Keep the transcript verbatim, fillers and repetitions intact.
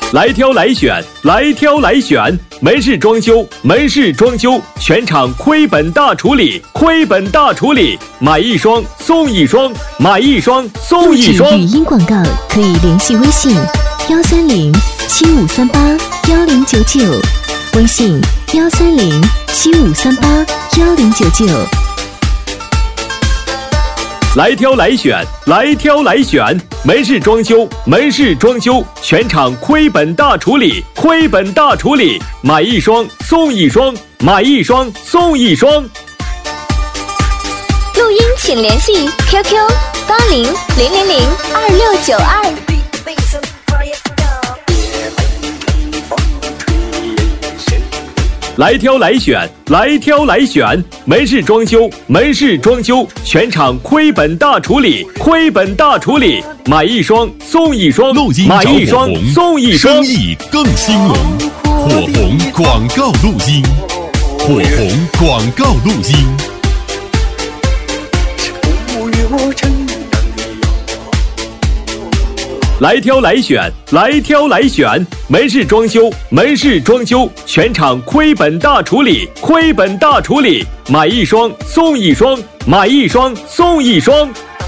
来挑来选，来挑来选，门市装修，门市装修，全场亏本大处理，亏本大处理，买一双送一双，买一双送一双。 录制语音广告可以联系微信幺三零七五三八幺零九九，微信幺三零七五三八幺零九九。 来挑来选，来挑来选，门市装修，门市装修，全场亏本大处理，亏本大处理，买一双送一双，买一双送一双。 录音请联系 Q Q 八零零零零二六九二。 来挑来选，来挑来选，门市装修，门市装修，全场亏本大处理，亏本大处理，买一双送一双， 录音买一双送一双， 生意更兴隆。火红广告录音，火红广告录音。 来挑来选，来挑来选，门市装修，门市装修，全场亏本大处理，亏本大处理，买一双送一双，买一双送一双。